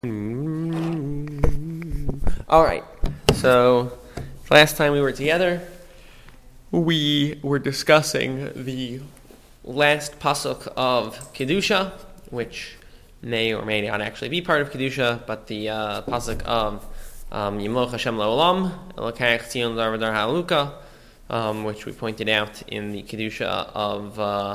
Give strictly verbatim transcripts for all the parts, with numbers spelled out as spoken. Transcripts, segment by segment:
All right, so last time we were together, we were discussing the last pasuk of Kedusha, which may or may not actually be part of Kedusha, but the uh, pasuk of um, Yimloch Hashem La'olam, Elokayach Tzion Dar V'Dar Ha'aluka, um, which we pointed out in the Kedusha of uh,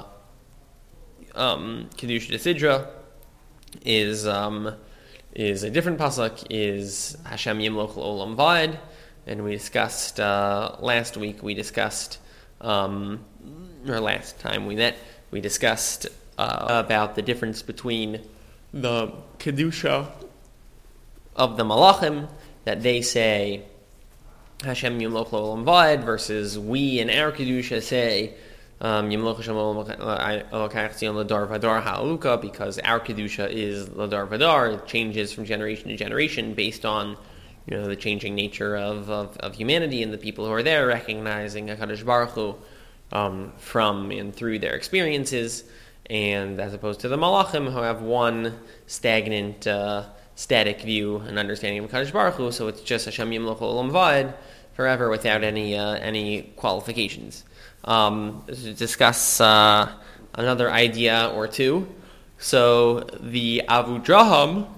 um, Kedusha Desidra, is... Um, is a different pasuk, is Hashem Yimloch L'Olam Va'ed, and we discussed, uh, last week we discussed, um, or last time we met, we discussed uh, about the difference between the Kedusha of the Malachim, that they say Hashem Yimloch L'Olam Va'ed, versus we in our Kedusha say Um, Yimloch Hashem Elokayach Tzion Ladar V'Dar Ha'aluka, because our kedusha is Ladar V'Dar. It changes from generation to generation based on, you know, the changing nature of, of, of humanity and the people who are there, recognizing HaKadosh Baruch Hu um, from and through their experiences, and as opposed to the Malachim, who have one stagnant, uh, static view and understanding of HaKadosh Baruch Hu. So it's just Hashem Yimloch L'Olam Va'ed forever without any uh, any qualifications. Um, to discuss uh, another idea or two. So the Avudraham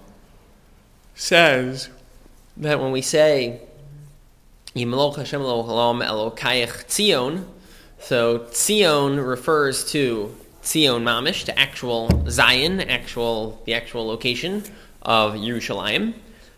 says that when we say Yimloch Hashem L'Olam Elokayach Tzion, so Tzion refers to Tzion Mamish, to actual Zion, actual the actual location of Yerushalayim,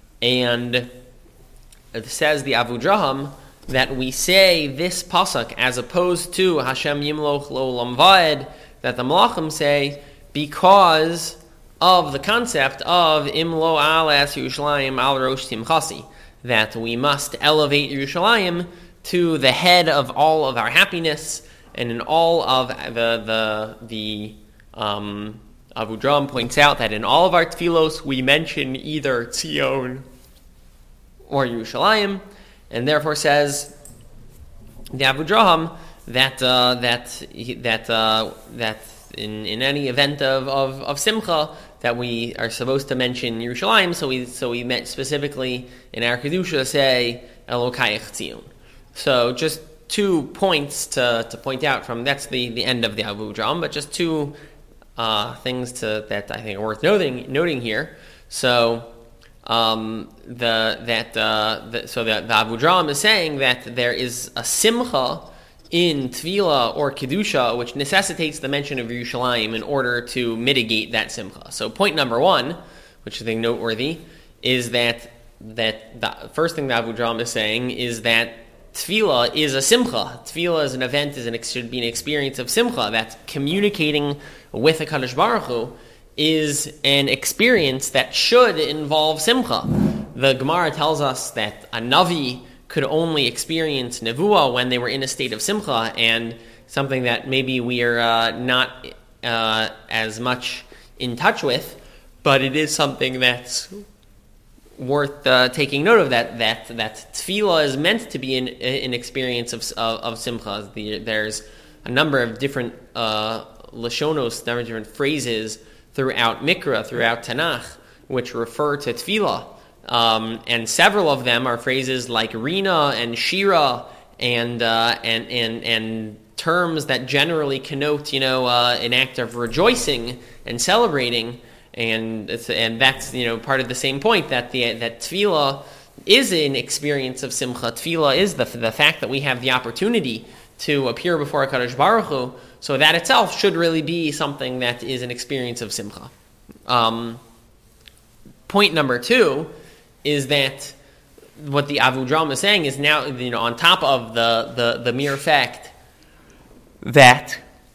and it says the Avudraham that we say this pasuk as opposed to Hashem Yimloch L'Olam Va'ed that the Malachim say, because of the concept of Imlo Alas Yerushalayim Al Rosh Simchasi, that we must elevate Yerushalayim to the head of all of our happiness, and in all of the the the um, Avudraham points out that in all of our tefillos we mention either Tzion or Yerushalayim. And therefore says the Avudraham that uh, that that uh, that in, in any event of, of, of Simcha that we are supposed to mention Yerushalayim, so we so we meant specifically in our Kedusha say Elokayach Tzion. So just two points to, to point out from that's the, the end of the Avudraham, but just two uh, things to that I think are worth noting noting here. So. Um, the that uh, the, so the, the Avudraham is saying that there is a simcha in Tvila or Kedusha which necessitates the mention of Yerushalayim in order to mitigate that simcha. So point number one, which I think noteworthy, is that that the first thing the Avudraham is saying is that Tvila is a simcha. Tvila is an event, is an should be an experience of simcha. That's communicating with HaKadosh Baruch Hu is an experience that should involve simcha. The Gemara tells us that a Navi could only experience Nevuah when they were in a state of simcha, and something that maybe we are uh, not uh, as much in touch with, but it is something that's worth uh, taking note of, that that that tefillah is meant to be an, an experience of, of, of simcha. The, there's a number of different uh, lashonos, number of different phrases throughout Mikra, throughout Tanakh, which refer to tefillah. Um, and several of them are phrases like Rina and Shira and uh, and and and terms that generally connote, you know, uh, an act of rejoicing and celebrating. And it's, and that's, you know, part of the same point, that the that tefillah is an experience of simcha. Tefillah is the the fact that we have the opportunity to appear before HaKadosh Baruch Hu, so that itself should really be something that is an experience of simcha. Um, point number two is that what the Avudraham is saying is now, you know, on top of the, the, the mere fact that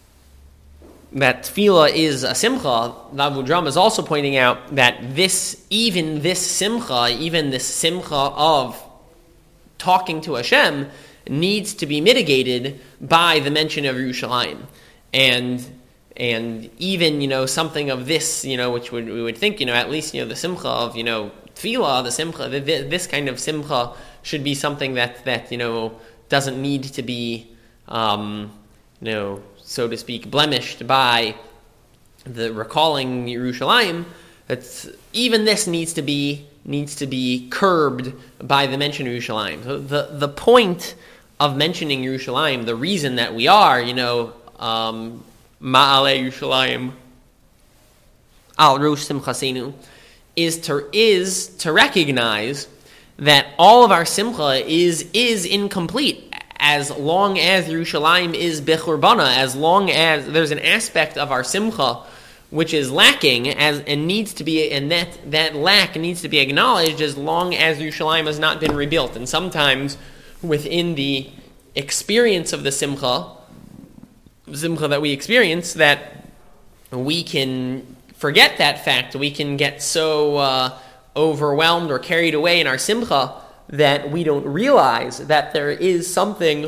that tefillah is a simcha, the Avudraham is also pointing out that this, even this simcha, even this simcha of talking to Hashem, needs to be mitigated by the mention of Yerushalayim. And and even, you know, something of this, you know, which would, we would think, you know, at least, you know, the simcha of, you know, tefillah, the simcha, the, this kind of simcha should be something that, that you know, doesn't need to be, um, you know, so to speak, blemished by the recalling Yerushalayim. It's, even this needs to be needs to be curbed by the mention of Yerushalayim. So the the point of mentioning Yerushalayim, the reason that we are, you know, um, Ma'ale Yerushalayim al Rosh Simchasenu, is to is to recognize that all of our simcha is is incomplete as long as Yerushalayim is bechurbana, as long as there's an aspect of our simcha which is lacking as and needs to be, and that that lack needs to be acknowledged as long as Yerushalayim has not been rebuilt. And sometimes within the experience of the simcha, simcha that we experience, that we can forget that fact. We can get so uh, overwhelmed or carried away in our simcha that we don't realize that there is something.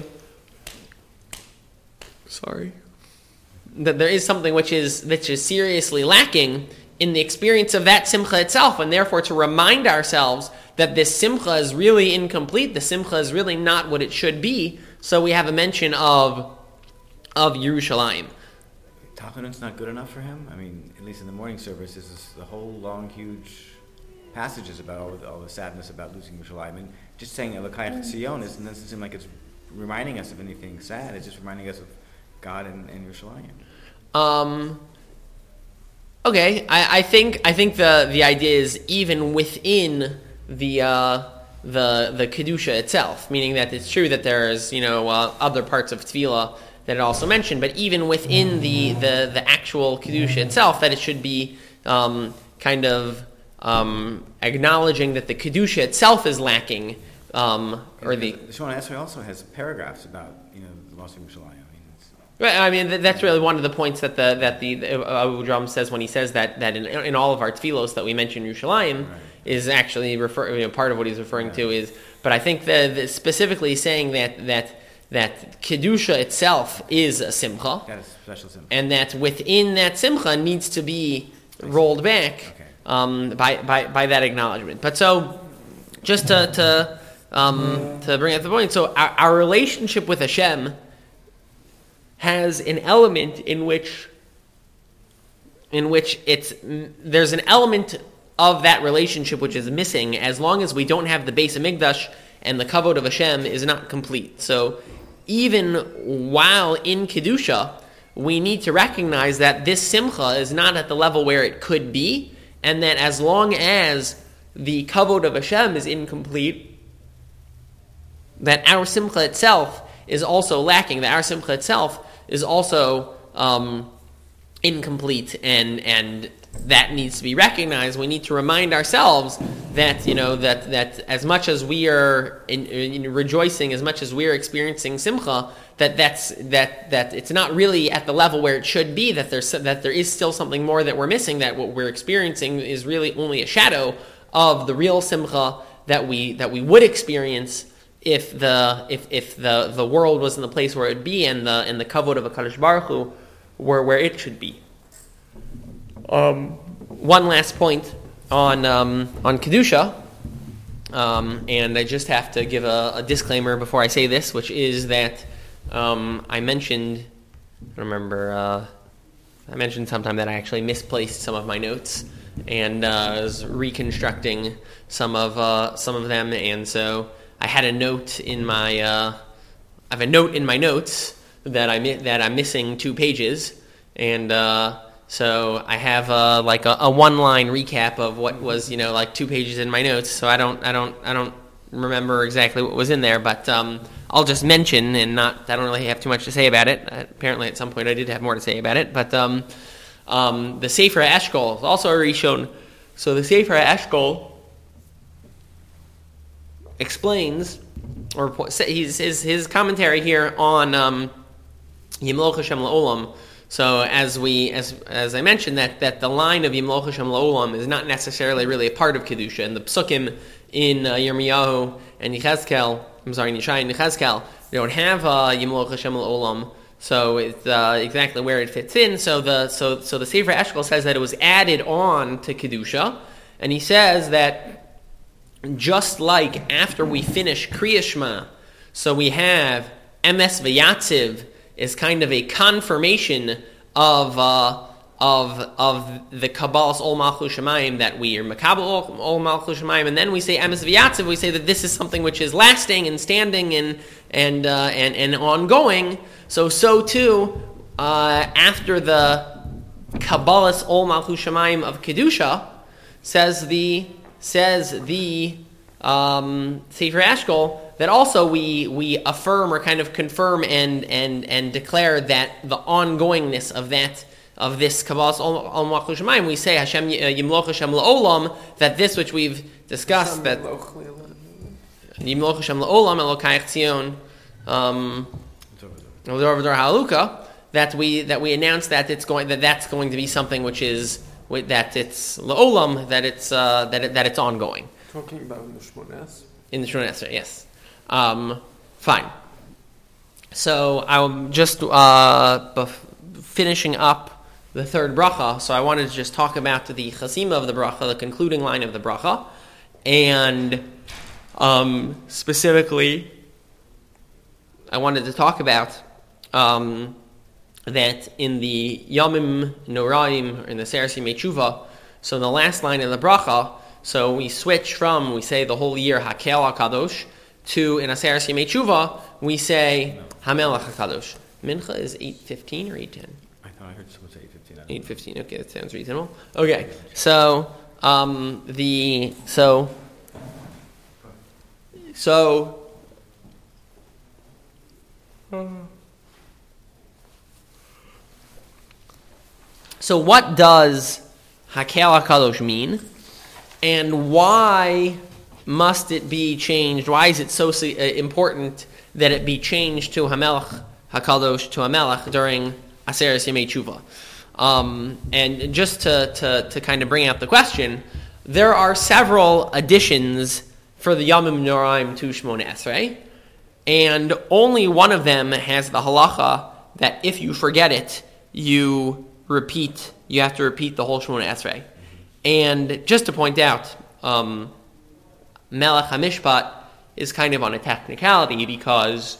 Sorry. That there is something which is which is seriously lacking in the experience of that simcha itself, and therefore to remind ourselves that this simcha is really incomplete, the simcha is really not what it should be. So we have a mention of of Yerushalayim. Tachanun's not good enough for him? I mean, at least in the morning service, this is the whole long, huge passages about all the, all the sadness about losing Yerushalayim. And just saying Elokai Tzion doesn't seem like it's reminding us of anything sad. It's just reminding us of God and, and Yerushalayim. Um. Okay, I, I think I think the, the idea is even within the uh, the the kedusha itself, meaning that it's true that there's you know uh, other parts of tefillah that it also mentioned, but even within the, the, the actual kedusha itself, that it should be um, kind of um, acknowledging that the kedusha itself is lacking, um, or the the Shemona Esrei also has paragraphs about you know the loss of Yerushalayim. Right, I mean that's really one of the points that the that the Abu Dram says when he says that that in, in all of our tefillos that we mention Yerushalayim right. is actually refer you know, part of what he's referring yeah. to is. But I think the, the specifically saying that that that kedusha itself is a simcha, that is special simcha, and that within that simcha needs to be rolled back okay. um, by, by by that acknowledgement. But so just to to um, to bring up the point, so our, our relationship with Hashem has an element in which in which it's there's an element of that relationship which is missing as long as we don't have the Beis Hamikdash and the kavod of Hashem is not complete. So even while in Kedusha, we need to recognize that this simcha is not at the level where it could be, and that as long as the kavod of Hashem is incomplete, that our simcha itself is also lacking, that our simcha itself is also um, incomplete, and and that needs to be recognized. We need to remind ourselves that you know that, that as much as we are in, in rejoicing, as much as we are experiencing simcha, that that's that that it's not really at the level where it should be. That there's that there is still something more that we're missing. That what we're experiencing is really only a shadow of the real simcha that we that we would experience if the if if the, the world was in the place where it would be, and the and the kavod of HaKadosh Baruch Hu were where it should be. Um, one last point on um, on kedusha, um, and I just have to give a, a disclaimer before I say this, which is that um, I mentioned, I remember, uh, I mentioned sometime that I actually misplaced some of my notes, and uh, was reconstructing some of uh, some of them, and so I had a note in my, uh, I have a note in my notes that I mi- that I'm missing two pages, and uh, so I have uh, like a, a one-line recap of what was, you know, like two pages in my notes. So I don't, I don't, I don't remember exactly what was in there, but um, I'll just mention and not. I don't really have too much to say about it. Uh, apparently, at some point, I did have more to say about it. But um, um, the Sefer HaEshkol is also already shown. So the Sefer HaEshkol explains, or his his, his commentary here on um, Yimloch Hashem La'olam. So as we as as I mentioned, that, that the line of Yimloch Hashem La'olam is not necessarily really a part of Kedusha, and the psukim in uh, Yirmiyahu and Yechezkel, I'm sorry, in Yeshaya and Yechezkel, they don't have uh, Yimloch Hashem La'olam, so it's uh, exactly where it fits in. So the so so the Sefer Eshkol says that it was added on to Kedusha, and he says that just like after we finish Kriya Shema, so we have Emes V'Yatziv is kind of a confirmation of uh, of of the Kabbalas Ol Malchus Shemayim, that we are Makabel Ol Malchus Shemayim, and then we say Emes V'Yatziv, we say that this is something which is lasting and standing and and uh, and, and ongoing. So so too, uh, after the Kabbalas Ol Malchus Shemayim of Kedusha, says the says the um, Sefer Eshkol, that also we we affirm or kind of confirm and and and declare that the ongoingness of that of this Kabbalas Ol Malchus Shemayim, we say Hashem Yimloch Hashem La'olam, that this which we've discussed, that Yimloch Hashem La'olam Elokayach Tzion um Haluka, that we that we announce that it's going that that's going to be something which is that it's La'olam, that it's uh, that it, that it's ongoing. Talking about in the Shmoneh Esrei. In the Shmoneh Esrei, yes. Um, fine. So I'm just uh, bef- finishing up the third bracha, so I wanted to just talk about the chasima of the bracha, the concluding line of the bracha, and um, specifically, I wanted to talk about um, that in the Yamim Noraim, or in the Seres Yimei Tshuva, so in the last line of the bracha, so we switch from, we say the whole year Hakel HaKadosh, to in Aseres Yimei Tshuva, we say Hamelach HaKadosh. Mincha is eight fifteen or eight ten? I thought I heard someone say eight fifteen. eight fifteen, okay, that sounds reasonable. Okay, so um, the so so so what does Hakel HaKadosh mean, and why must it be changed? Why is it so important that it be changed to Hamelach HaKadosh, to Hamelach, during Aseres Yimei Tshuva? Um, and just to, to, to kind of bring out the question, there are several additions for the Yamim Noraim to Shmoneh Esrei, and only one of them has the halacha that if you forget it, you repeat, you have to repeat the whole Shmoneh Esrei. And just to point out, um, Melech HaMishpat is kind of on a technicality, because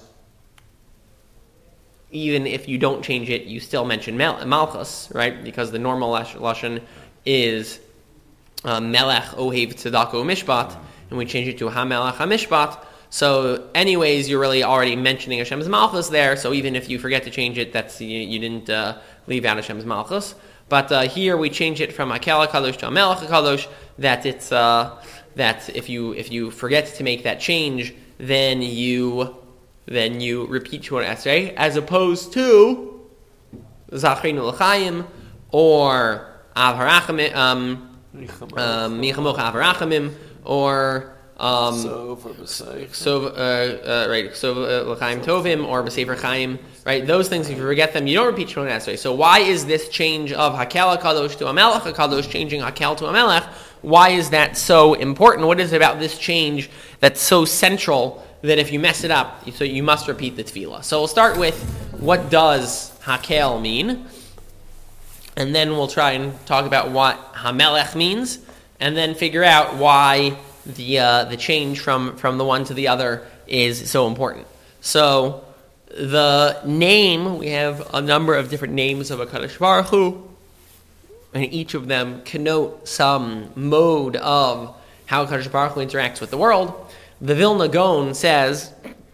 even if you don't change it, you still mention Mel- Malchus, right? Because the normal Lashon is uh, Melech Ohev Tzedako Mishpat, and we change it to HaMelech HaMishpat. So anyways, you're really already mentioning Hashem's Malchus there, so even if you forget to change it, that's you, you didn't uh, leave out Hashem's Malchus. But uh, here we change it from Hakel HaKadosh to HaMelech HaKadosh, that it's uh, that if you if you forget to make that change, then you then you repeat Shmoneh Esrei, as opposed to Zachrinu L'chaim or Av Harachamim, um, Michamoch Av Harachamim, or Um, so for B'Sefer. So, uh, uh, right, so uh, L'chaim Tovim or B'Sefer Chaim, right? Those things, if you forget them, you don't repeat Shmoneh Esrei. So why is this change of Hakel HaKadosh to Hamelech HaKadosh, changing Hakel to Hamelech, why is that so important? What is it about this change that's so central that if you mess it up, so you must repeat the tefillah? So we'll start with, what does Hakel mean? And then we'll try and talk about what Hamelech means, and then figure out why the uh, the change from, from the one to the other is so important. So the name, we have a number of different names of HaKadosh Baruch Hu, and each of them connote some mode of how HaKadosh Baruch Hu interacts with the world. The Vilna Gaon says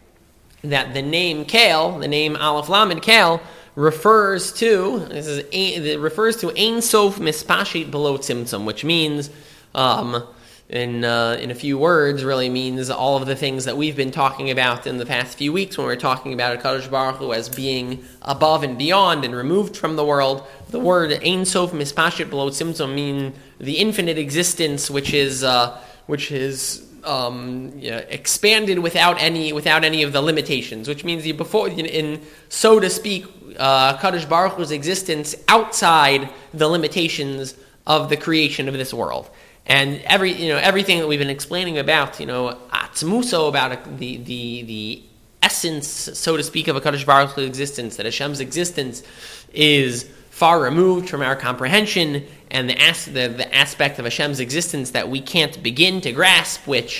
that the name Kel, the name Aleph Lamed Kel, refers to this is it refers to Ein Sof Mispashit Below Tzimtzum, which means um, in uh, in a few words, really means all of the things that we've been talking about in the past few weeks when we're talking about HaKadosh Baruch Hu as being above and beyond and removed from the world. The word Ein Sof Mispashit Below Tzimtzum mean the infinite existence, which is uh, which is um, yeah, expanded without any without any of the limitations. Which means you before in, in so to speak, uh, HaKadosh Baruch Hu's existence outside the limitations of the creation of this world. And every you know everything that we've been explaining about you know atzmuso, about the the the essence, so to speak, of HaKadosh Baruch Hu's existence, that Hashem's existence is far removed from our comprehension, and the, as, the the aspect of Hashem's existence that we can't begin to grasp, which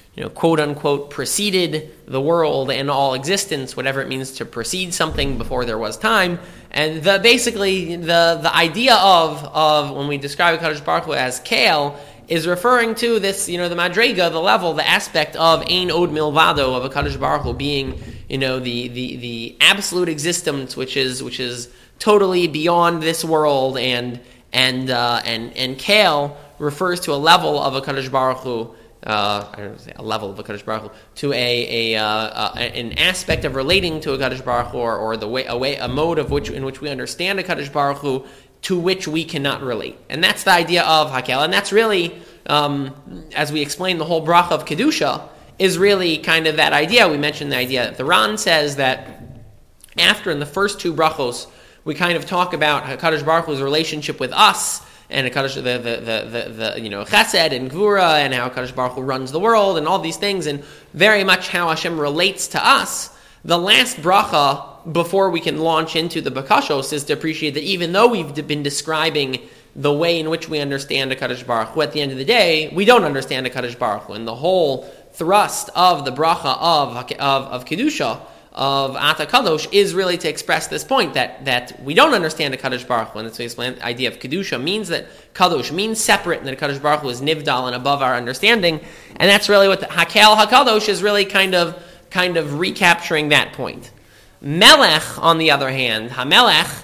you know, quote unquote, preceded the world and all existence, whatever it means to precede something before there was time. And the, basically, the, the idea of, of when we describe HaKadosh Baruch Hu as Kale is referring to this, you know, the Madrega, the level, the aspect of Ein Od Milvado, of HaKadosh Baruch Hu being, you know, the, the, the absolute existence, which is which is totally beyond this world, and and uh, and and Kale refers to a level of HaKadosh Baruch Hu, uh, I don't know, say a level of HaKadosh Baruch Hu, to a, a, uh, uh, an aspect of relating to HaKadosh Baruch Hu, or, or the way, a way, a mode of which, in which we understand HaKadosh Baruch Hu, to which we cannot relate. And that's the idea of Hakel. And that's really, um, as we explained, the whole bracha of Kedusha is really kind of that idea. We mentioned the idea that the Ran says that after, in the first two brachos, we kind of talk about HaKadosh Baruch Hu's relationship with us, and HaKadosh, the, the, the, the, the, you know, Chesed and Gvura, and how HaKadosh Baruch Hu runs the world, and all these things, and very much how Hashem relates to us. The last bracha, before we can launch into the Bakashos, is to appreciate that even though we've been describing the way in which we understand HaKadosh Baruch Hu, at the end of the day, we don't understand HaKadosh Baruch Hu, and the whole thrust of the bracha of, of, of Kedusha, of Ata Kadosh, is really to express this point that, that we don't understand the Kadosh Baruch Hu, and that's why explain the idea of Kedusha means that Kadosh means separate, and that Kadosh Baruch Hu is nivdal and above our understanding, and that's really what the Hakel HaKadosh is really kind of kind of recapturing that point. Melech, on the other hand, HaMelech,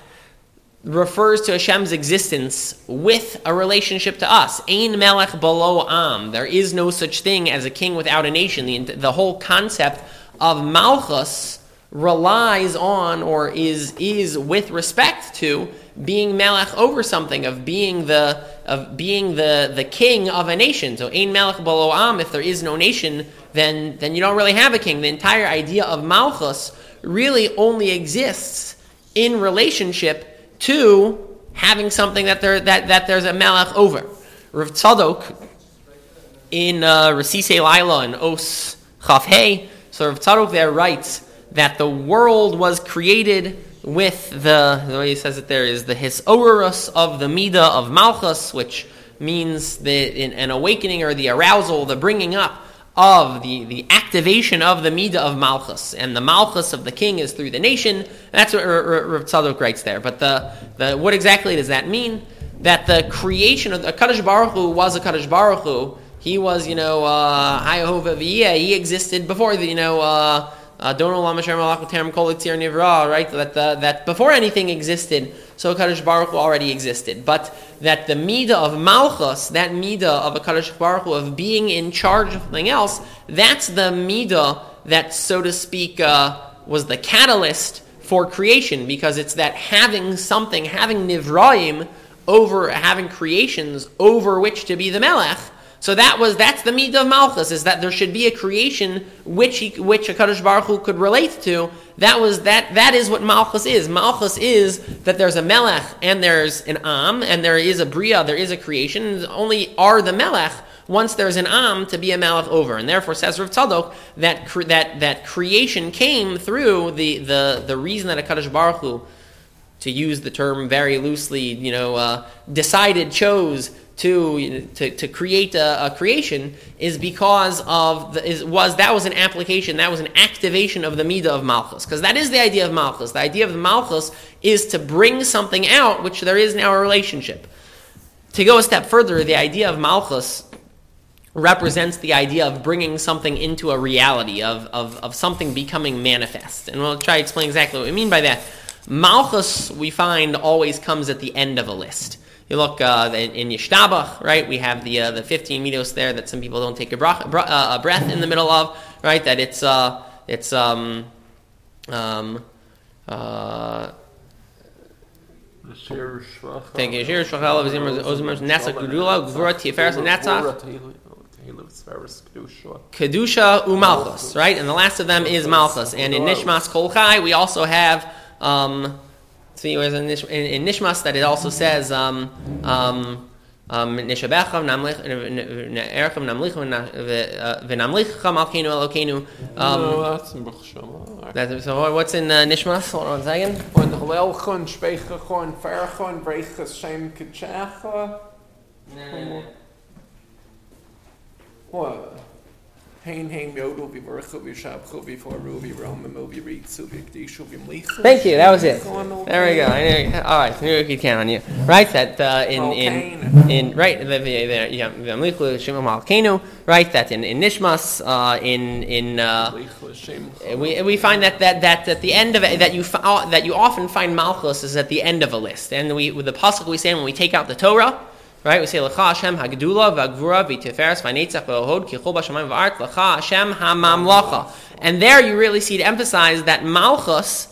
refers to Hashem's existence with a relationship to us. Ein Melech Balo Am. There is no such thing as a king without a nation. The, the whole concept of Malchus relies on, or is is with respect to, being Melech over something, of being the of being the, the king of a nation. So Ein Melech Balo Am, if there is no nation, then then you don't really have a king. The entire idea of Malchus really only exists in relationship to having something that there that, that there's a Melech over. Rav Tzadok in uh, Rasisei Laila and Os Chaf Hey, so Rav Tzadok there writes that the world was created with the, the way he says it there is the hisorus of the Midah of Malchus, which means the in, an awakening, or the arousal, the bringing up of the, the activation of the Midah of Malchus. And the Malchus of the king is through the nation. And that's what Rav Tzadok writes there. But the, the what exactly does that mean? That the creation of the Kadosh Baruch Hu was a Kadosh Baruch Hu. He was, you know, uh, Hayahova V'yeh. He existed before the, you know, uh, Don Olam Asher Malach V'Terem Kol Yitzir Nivra, right? That the, that before anything existed, so Kadosh Baruch Hu already existed. But that the Midah of Malchus, that Midah of a Kadosh Baruch Hu, of being in charge of something else, that's the Midah that, so to speak, uh, was the catalyst for creation, because it's that having something, having Nivraim, over having creations over which to be the Melech. So that was that's the Midah of Malchus, is that there should be a creation which he, which HaKadosh Baruch Hu could relate to. That was that that is what Malchus is. Malchus is that there's a Melech and there's an Am, and there is a Bria, there is a creation. Only are the Melech once there's an Am to be a Melech over. And therefore, says Rav Tzadok, that cre- that that creation came through the the the reason that HaKadosh Baruch Hu, to use the term very loosely, you know, uh, decided, chose to you know, to, to create a, a creation, is because of the, is was that was an application, that was an activation of the Midah of Malchus, because that is the idea of Malchus. The idea of the Malchus is to bring something out which there is now a relationship. To go a step further, the idea of Malchus represents the idea of bringing something into a reality, of, of, of something becoming manifest. And we'll try to explain exactly what we mean by that. Malchus, we find, always comes at the end of a list. You look uh, in, in Yishtabach, right? We have the uh, the fifteen midos there that some people don't take a, brach, bra, uh, a breath in the middle of, right? That it's uh, it's um um uh. Thank you. Shir Shachal Ozimar Ozimar Netzach Gedula Gvura Tiferes Netzach Kedusha Umalchus, right? And the last of them is Malchus. And in Nishmas Kol Chai, we also have. Um, See, in, in Nishmas, that it also says, um, um, um, Nishabecham namlich erchem namlicham v'namlicham alkeinu elokeinu. No, that's in B'chshama. That's so. What's in uh, Nishmas? Hold on a second. When the Hallelchon, Shpeichachon, Ferachon, Breichas Shem Kitchecha. What? Hein hein yodo vi verchu vi shabchu vi foru vi roma mo vi ritzu vi gdishu vi mlichu. Thank you. That was it. There we go. I knew, all right. I knew we could count on you. Right. That uh, in in in right the the yeah the mlichu shema malkenu. Right. That in in Nishmas uh, in in uh, we we find that that that at the end of it that you uh, that you often find Malchus is at the end of a list, and we with the pasuk we say when we take out the Torah. Right, we say L'cha Hashem Hagdula V'Gvura V'Tiferes V'Netzach V'Hod Kichol B'Shamayim V'Art L'cha Hashem HaMamlacha. And there you really see it emphasized that Malchus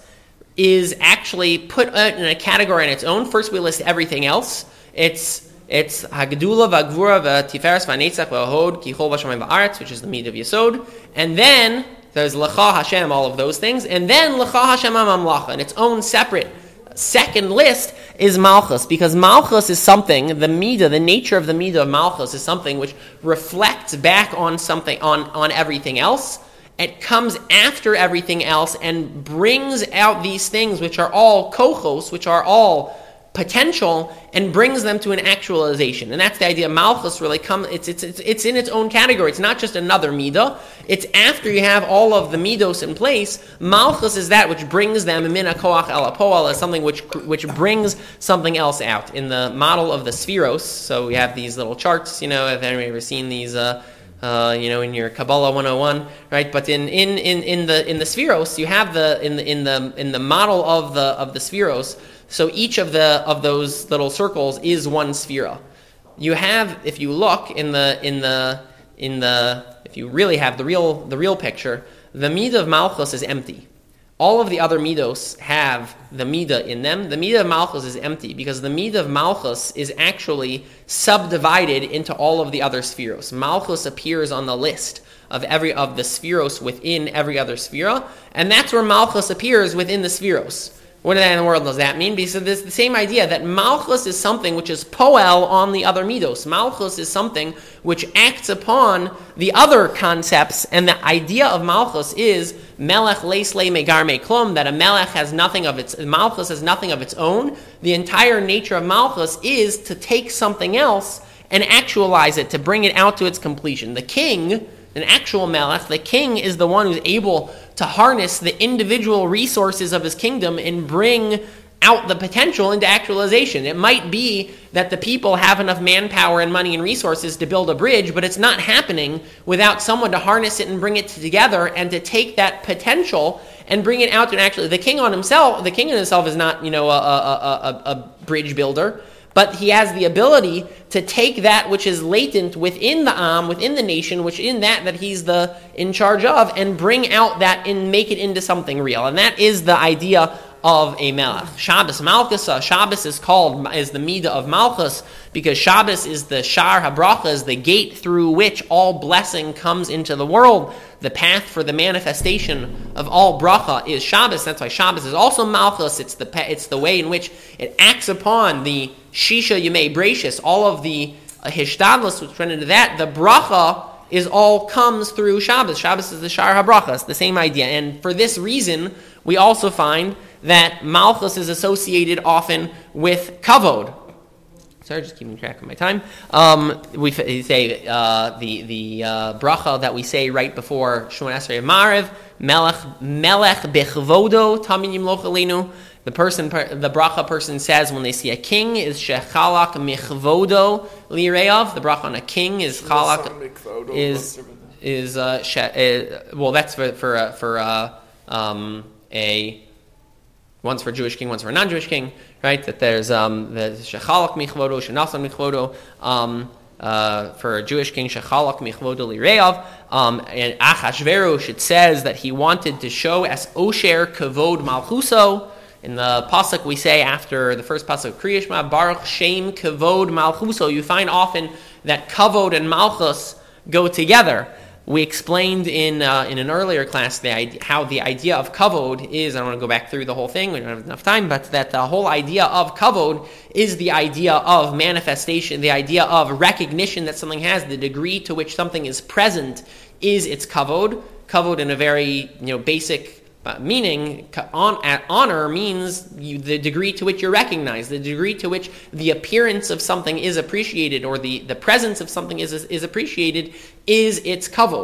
is actually put in a category on its own. First, we list everything else. It's it's Hagdula V'Gvura V'Tiferes V'Netzach V'Hod Kichol B'Shamayim V'Art, which is the meat of Yesod, and then there's L'cha Hashem, all of those things, and then L'cha Hashem HaMamlacha, and its own separate. Second list is Malchus, because Malchus is something, the Midah, the nature of the Midah of Malchus is something which reflects back on something, on, on everything else. It comes after everything else and brings out these things which are all kochos, which are all potential, and brings them to an actualization. And that's the idea. Malchus really comes, it's, it's, it's, it's in its own category. It's not just another midah. It's after you have all of the midos in place, Malchus is that which brings them, min hakoach el hapoel, as something which which brings something else out. In the model of the spheros, so we have these little charts, you know, have anybody ever seen these, uh, uh, you know, in your Kabbalah one oh one, right? But in, in, in, in the in the spheros, you have the in the in the in the model of the of the spheros. So each of the of those little circles is one sphera. You have, if you look in the in the in the if you really have the real the real picture, the midah of Malchus is empty. All of the other midos have the midah in them. The midah of Malchus is empty because the midah of Malchus is actually subdivided into all of the other spheros. Malchus appears on the list of every of the spheros within every other sphera, and that's where Malchus appears within the spheros. What in the world does that mean? Because it's the same idea that Malchus is something which is poel on the other midos. Malchus is something which acts upon the other concepts, and the idea of Malchus is melech leislei megar meklum, that a melech has nothing of its, Malchus has nothing of its own. The entire nature of Malchus is to take something else and actualize it, to bring it out to its completion. The king, an actual melech, the king is the one who's able to harness the individual resources of his kingdom and bring out the potential into actualization. It might be that the people have enough manpower and money and resources to build a bridge, but it's not happening without someone to harness it and bring it together and to take that potential and bring it out to an actual. The king on himself, the king in himself is not, you know, a, a, a, a bridge builder. But he has the ability to take that which is latent within the Am, within the nation, which in that that he's the in charge of, and bring out that and make it into something real. And that is the idea of a melech. Shabbos Malchus, uh, Shabbos is called, is the midah of Malchus, because Shabbos is the shar habracha, is the gate through which all blessing comes into the world. The path for the manifestation of all bracha is Shabbos. That's why Shabbos is also Malchus. It's the it's the way in which it acts upon the Shisha Yemei Breishis, all of the uh, Hishtadlus, which went into that. The bracha is all comes through Shabbos. Shabbos is the shar habracha. It's the same idea. And for this reason, we also find that Malchus is associated often with kavod. Sorry, just keeping track of my time. Um, we say uh, the the uh, bracha that we say right before Shemona Esrei Maariv, Melech Melech bechvodo tamid yimloch aleinu. The person, the bracha person says when they see a king is shechalak michvodo lireav. The bracha on a king is chalak is is uh, she, uh, well that's for for uh, for uh, um, a. One's for a Jewish king, one's for a non-Jewish king, right? That there's um, the shechalak michvodo, shenasan michvodo, um, uh, for a Jewish king, shechalak michvodo lireav. Um, and Achashverosh, it says that he wanted to show as osher kavod malchuso. In the pasuk we say after the first pasuk of Kriya Shema, Baruch Shem kavod malchuso. You find often that kavod and malchus go together. We explained in uh, in an earlier class the idea, how the idea of kavod is. I don't want to go back through the whole thing. We don't have enough time, but that the whole idea of kavod is the idea of manifestation, the idea of recognition that something has, the degree to which something is present is its kavod. Kavod in a very you know basic uh, meaning, on, honor means you, the degree to which you're recognized, the degree to which the appearance of something is appreciated, or the, the presence of something is is appreciated, is its kavod.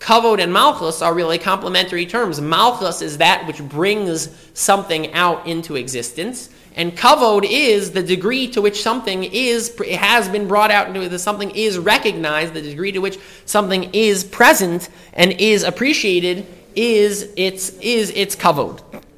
Kavod and Malchus are really complementary terms. Malchus is that which brings something out into existence, and Kavod is the degree to which something is has been brought out into the something is recognized, the degree to which something is present and is appreciated is its is its Kavod.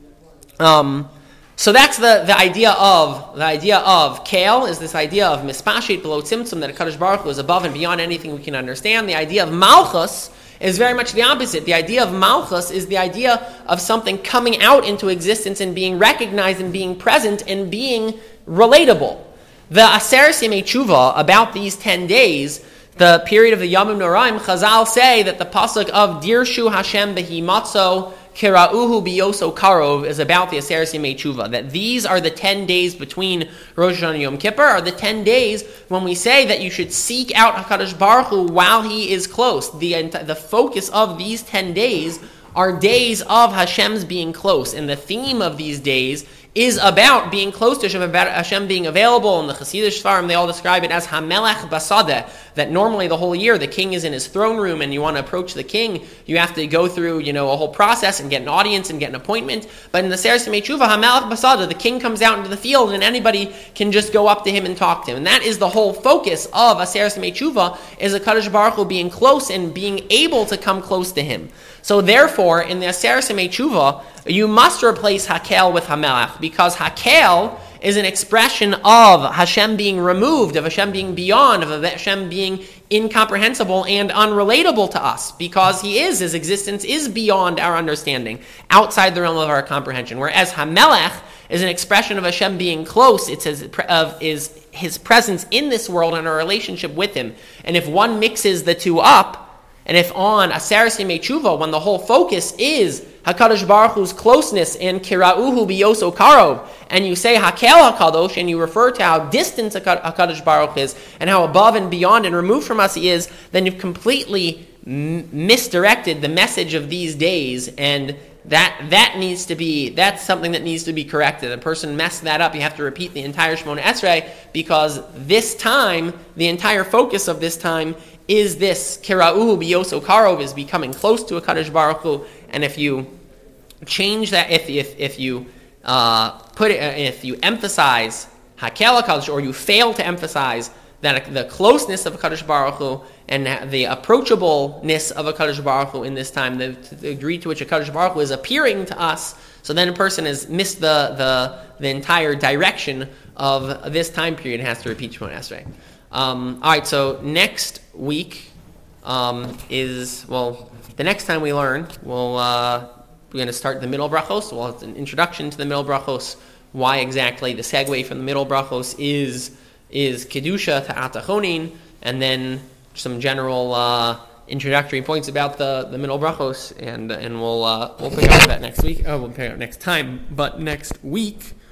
Um, so that's the, the idea of the idea of Kale is this idea of mispashit below tzimtzum, that HaKadosh Baruch Hu is above and beyond anything we can understand. The idea of Malchus is very much the opposite. The idea of Malchus is the idea of something coming out into existence and being recognized and being present and being relatable. The Aseres Yemei Tshuva, about these ten days, the period of the Yamim Noraim, Chazal say that the pasuk of Dirshu Hashem Behimatzo Kira'uhu Biyoso Karov is about the Aseres Yemei Tshuva, that these are the ten days between Rosh Hashanah and Yom Kippur, are the ten days when we say that you should seek out HaKadosh Baruch Hu while He is close. The, the focus of these ten days are days of Hashem's being close, and the theme of these days is about being close to Hashem, about Hashem being available. In the Chassidish Sfarim, they all describe it as Hamelech Basadeh, that normally the whole year the king is in his throne room and you want to approach the king, you have to go through, you know, a whole process and get an audience and get an appointment. But in the Aseres Yemei Tshuva, Hamelech Basadeh, the king comes out into the field and anybody can just go up to him and talk to him. And that is the whole focus of Aseres Yemei Tshuva, is a HaKadosh Baruch Hu being close and being able to come close to him. So therefore, in the Aseres Yemei Tshuva, you must replace Hakel with Hamelech, because Hakel is an expression of Hashem being removed, of Hashem being beyond, of Hashem being incomprehensible and unrelatable to us, because He is, His existence is beyond our understanding, outside the realm of our comprehension. Whereas Hamelech is an expression of Hashem being close, it's his, of is His presence in this world and our relationship with Him. And if one mixes the two up, and if on Aseres Yemei Tshuva, when the whole focus is HaKadosh Baruch Hu's closeness and Kira'uhu Biyoso Karov, and you say Hakel HaKadosh, and you refer to how distant HaKadosh Baruch is, and how above and beyond and removed from us He is, then you've completely m- misdirected the message of these days, and that that needs to be, that's something that needs to be corrected. A person messed that up, you have to repeat the entire Shemona Esrei, because this time, the entire focus of this time is this Kira'uhu Biyoso Karov, is becoming close to HaKadosh Baruch Hu. And if you change that, if if if you uh, put it, if you emphasize Hakel HaKadosh, or you fail to emphasize that the closeness of HaKadosh Baruch Hu and the approachableness of HaKadosh Baruch Hu in this time, the, the degree to which HaKadosh Baruch Hu is appearing to us, so then a person has missed the the, the entire direction of this time period and has to repeat Shemona Esrei. Um, all right, so next week um, is, well, the next time we learn, we'll, uh, we're going to start the middle brachos. We'll have an introduction to the middle brachos, why exactly the segue from the middle brachos is is Kedusha to Atachonin, and then some general uh, introductory points about the, the middle brachos, and and we'll uh, we'll pick up that next week. Oh, we'll pick up next time, but next week